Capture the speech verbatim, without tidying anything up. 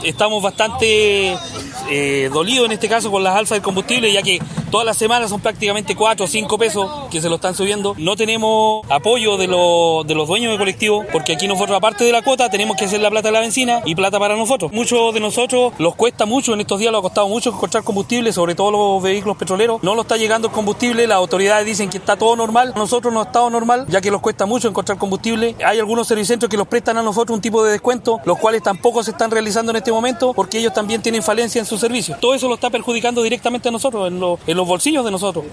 Estamos bastante eh, dolidos en este caso con las alzas del combustible, ya que todas las semanas son prácticamente cuatro o cinco pesos que se lo están subiendo. No tenemos apoyo de, lo, de los dueños de colectivos, porque aquí nosotros, aparte de la cuota, tenemos que hacer la plata de la benzina y plata para nosotros. Muchos de nosotros los cuesta mucho, en estos días lo ha costado mucho encontrar combustible, sobre todo los vehículos petroleros. No nos está llegando el combustible, las autoridades dicen que está todo normal. A nosotros no ha estado normal, ya que los cuesta mucho encontrar combustible. Hay algunos servicentros que los prestan a nosotros un tipo de descuento, los cuales tampoco se están realizando en este momento porque ellos también tienen falencia en su servicio. Todo eso lo está perjudicando directamente a nosotros, en, lo, en los bolsillos de nosotros.